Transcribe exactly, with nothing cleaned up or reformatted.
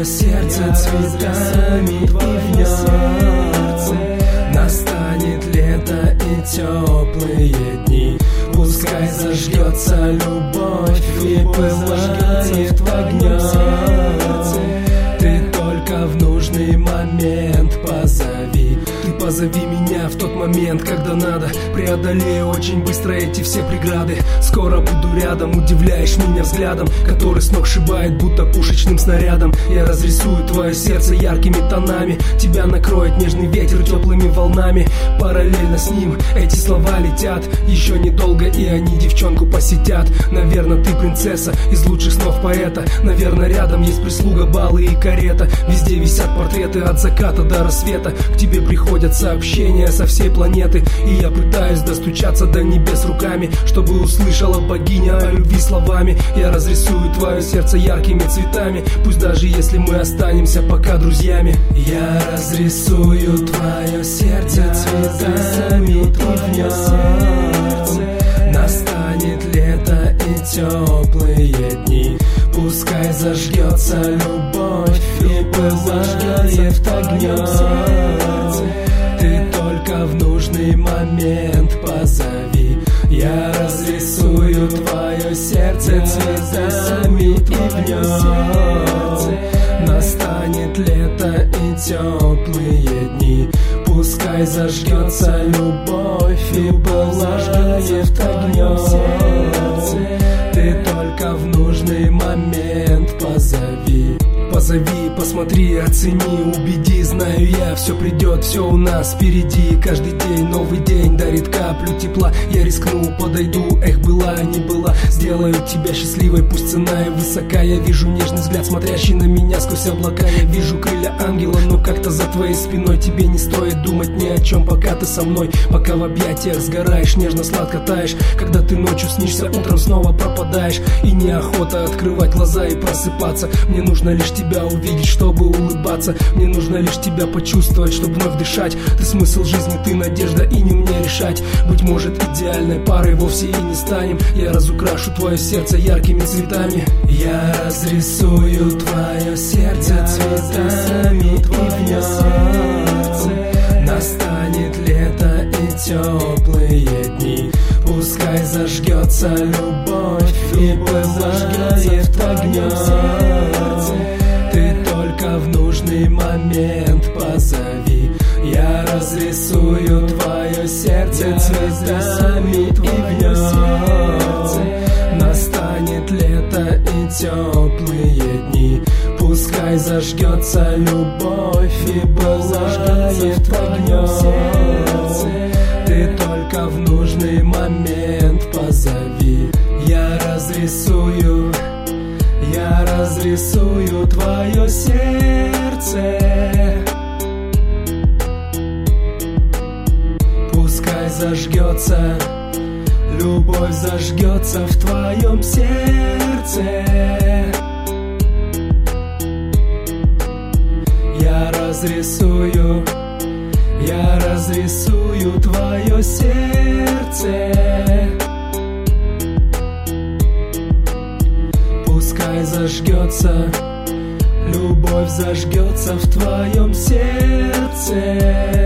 твое сердце цветами, и в нем настанет лето и теплые дни. Пускай зажгется любовь и пылает огнем. Ты только в нужный момент позови. Ты позови меня в тот момент, когда надо. Преодолею очень быстро эти все преграды. Скоро буду рядом, удивляешь меня взглядом, который с ног шибает, будто пушечным снарядом. Я разрисую твое сердце яркими тонами. Тебя накроет нежный ветер теплыми волнами. Параллельно с ним эти слова летят. Еще недолго и они девчонку посетят. Наверное, ты принцесса из лучших снов поэта. Наверное, рядом есть прислуга, баллы и карета. Везде висят портреты от заката до рассвета. К тебе приходят сообщения со всей планеты, и я пытаюсь достучаться до небес руками, чтобы услышала богиня о любви словами. Я разрисую твое сердце яркими цветами, пусть даже если мы останемся пока друзьями. Я разрисую твое сердце цветами, и в нем настанет лето и теплые дни. Пускай зажгется любовь и пылает огнем. Ты только в нужный момент позови. Я разрисую твое сердце цветами, и в нем настанет лето и теплые дни. Пускай зажгется любовь и пылает огнем. Ты только в нужный момент позови. Позови, посмотри, оцени, убеди. Знаю я, все придет, все у нас впереди. Каждый день новый день дарит каплю тепла. Я рискну, подойду, эх, была, не была. Сделаю тебя счастливой, пусть цена и высока. Я вижу нежный взгляд, смотрящий на меня сквозь облака. Я вижу крылья ангела, но как-то за твоей спиной. Тебе не стоит думать ни о чем, пока ты со мной. Пока в объятиях сгораешь, нежно-сладко таешь. Когда ты ночью снишься, утром снова пропадаешь. И неохота открывать глаза и просыпаться. Мне нужно лишь тебя увидеть, чтобы улыбаться. Мне нужно лишь тебя почувствовать, чтобы вновь дышать. Ты смысл жизни, ты надежда, и не мне решать. Быть может, идеальной парой вовсе и не станем. Я разукрашу твое сердце яркими цветами. Я разрисую твое сердце цветами, и в нем настанет лето и теплые дни. Пускай зажгется любовь и пылает огнем. Ты только в нужный момент позови. Я разрисую твое сердце цветами, и в нем настанет лето и теплые дни. Пускай зажгется любовь и пылает огнем. Ты только в нужный момент позови. Я разрисую, я разрисую твое сердце. Пускай зажгется, любовь зажгется в твоем сердце. Я разрисую, я разрисую твое сердце. Пускай зажгется, любовь зажгется в твоем сердце.